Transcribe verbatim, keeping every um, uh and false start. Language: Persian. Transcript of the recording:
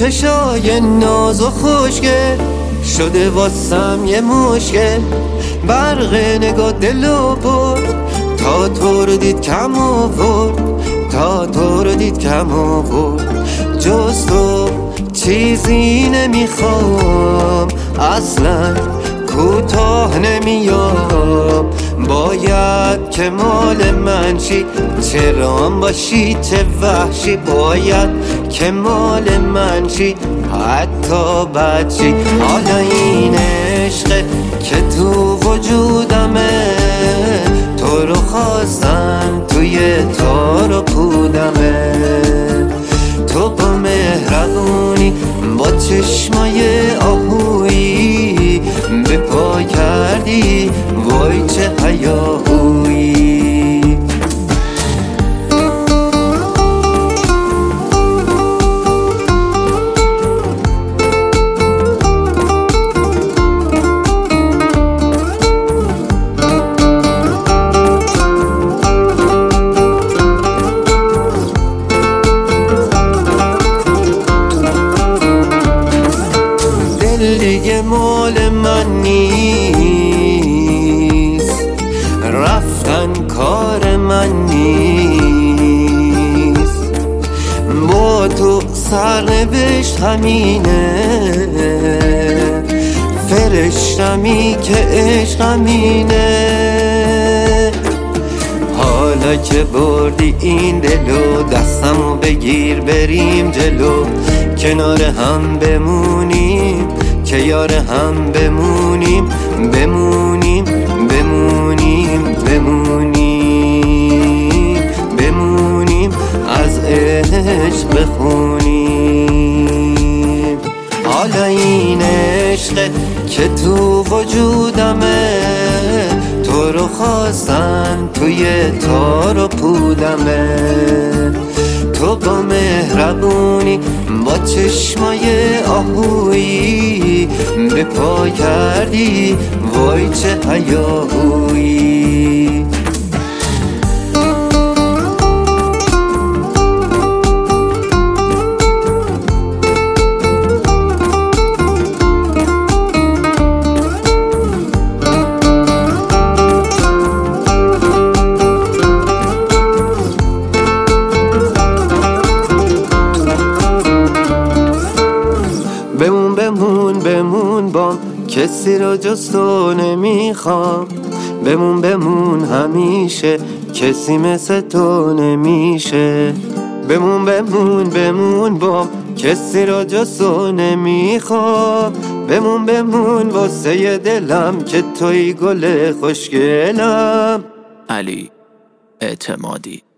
چشای ناز و خوشگل شده واسم یه مشکل. برق نگاه دلو برد تا تو رو دید کم آورد، تا تو رو دید کم آورد. جز تو چیزی نمیخوام، اصلا کوتاه نمیام. باید که مال من شی، چه رام باشی چه وحشی. باید که مال من شی، حتی بد شی. حالا این عشقه که تو وجودمه، تو رو خواستم توی تار و پودمه. تو با مهربونی با چشمای آهویی به پا کردی، وای چه هیاهویی. دیگه مال من نیست، رفتن کار من نیست. با تو سرنوشت همینه، فرشتمی که عشق همینه. حالا که بردی این دلو، دستمو بگیر بریم جلو. کنار هم بمونیم که یار هم بمونیم، بمونیم بمونیم بمونیم بمونیم از عشق بخونیم. حالا این عشقه که تو وجودمه، تو رو خواستم توی تار و پودمه. تو با مهربونی با چشمای آهویی به پا کردی، وای چه هیاهویی. بمون بمون بمون بام، کسی رو جز تو نمیخوام. بمون بمون همیشه، کسی مثل تو نمیشه. بمون بمون بمون بام، کسی رو جز تو نمیخوام. بمون بمون واسه دلم که توی گل خوشگلم. علی اعتمادی.